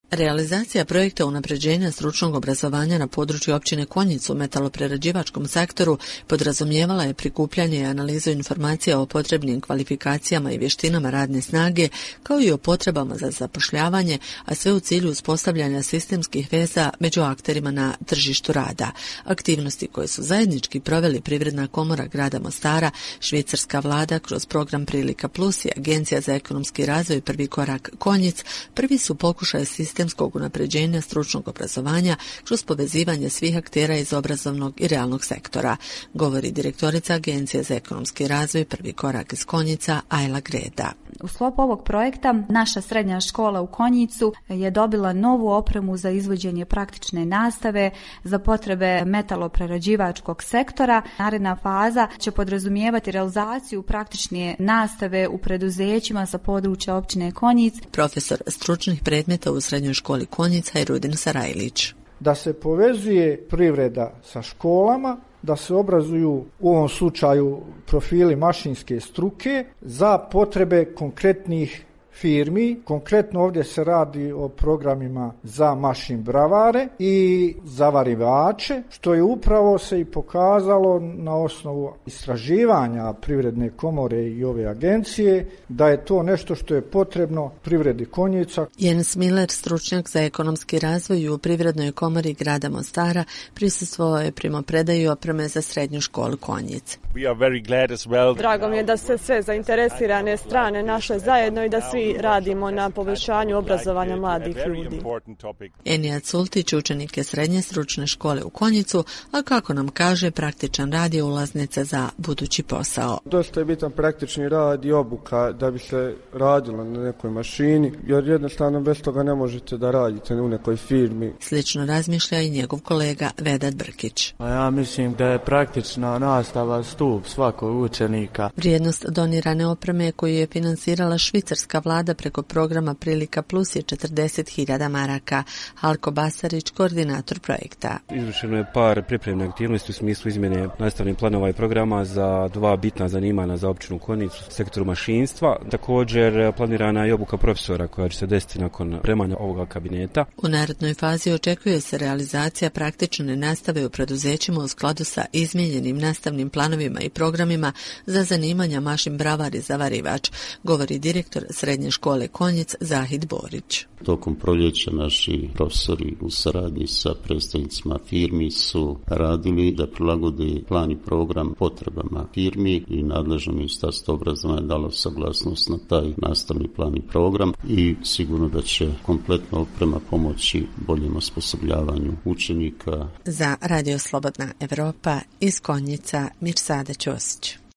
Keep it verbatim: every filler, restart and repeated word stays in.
Realizacija projekta unapređenja stručnog obrazovanja na području općine Konjic u metaloprerađivačkom sektoru podrazumijevala je prikupljanje i analizu informacija o potrebnim kvalifikacijama i vještinama radne snage, kao i o potrebama za zapošljavanje, a sve u cilju uspostavljanja sistemskih veza među akterima na tržištu rada. Aktivnosti koje su zajednički proveli Privredna komora grada Mostara, švicarska vlada kroz program Prilika plus i Agencija za ekonomski razvoj Prvi korak Konjic, prvi su pokušaj sistemskog sistemskog unapređenja stručnog obrazovanja kroz povezivanje svih aktera iz obrazovnog i realnog sektora, govori direktorica Agencije za ekonomski razvoj Prvi korak iz Konjica, Ajla Greda. U sklopu ovog projekta naša srednja škola u Konjicu je dobila novu opremu za izvođenje praktične nastave za potrebe metaloprerađivačkog sektora. Naredna faza će podrazumijevati realizaciju praktične nastave u preduzećima sa područja općine Konjic. Profesor stručnih predmeta u srednjoj školi Konjic Hajrudin Sarajlić. Da se povezuje privreda sa školama, da se obrazuju u ovom slučaju profili mašinske struke za potrebe konkretnih firmi. Konkretno ovdje se radi o programima za mašin bravare i zavarivače, što je upravo se i pokazalo na osnovu istraživanja Privredne komore i ove agencije, da je to nešto što je potrebno privredi Konjica. Jens Miller, stručnjak za ekonomski razvoj u Privrednoj komori grada Mostara, prisustvovao je primopredaju opreme za srednju školu Konjic. Well. Drago mi je da se sve zainteresirane strane naše zajedno i da svi radimo na poboljšanju obrazovanja mladih ljudi. Enija Cultić, učenik je srednje stručne škole u Konjicu, a kako nam kaže, praktičan rad je ulaznica za budući posao. Dosta je bitan praktični rad i obuka da bi se radilo na nekoj mašini, jer jednostavno bez toga ne možete da radite u nekoj firmi. Slično razmišlja i njegov kolega Vedat Brkić. A ja mislim da je praktična nastava stup svakog učenika. Vrijednost donirane opreme koju je finansirala švicarska vlada preko programa Prilika plus je četrdeset hiljada maraka. Halko Basarić, koordinator projekta. Izvršeno je par pripremne aktivnosti u smislu izmjene nastavnih planova i programa za dva bitna zanimanja za općinu Konjicu, sektoru mašinstva. Također planirana je obuka profesora koja će se desiti nakon premanja ovoga kabineta. U narednoj fazi očekuje se realizacija praktične nastave u preduzećima u skladu sa izmijenjenim nastavnim planovima i programima za zanimanja mašin bravar i zavarivač, govori direktor srednje škole Konjic Zahid Borić. Tokom proljeća naši profesori u saradnji sa predstavnicima firmi su radili da prilagode plan i program potrebama firmi i nadležno ministarstvo obrazovanja dalo saglasnost na taj nastavni plan i program i sigurno da će kompletna oprema pomoći boljem osposobljavanju učenika. Za Radio Slobodna Evropa iz Konjica Mirsada Ćosić.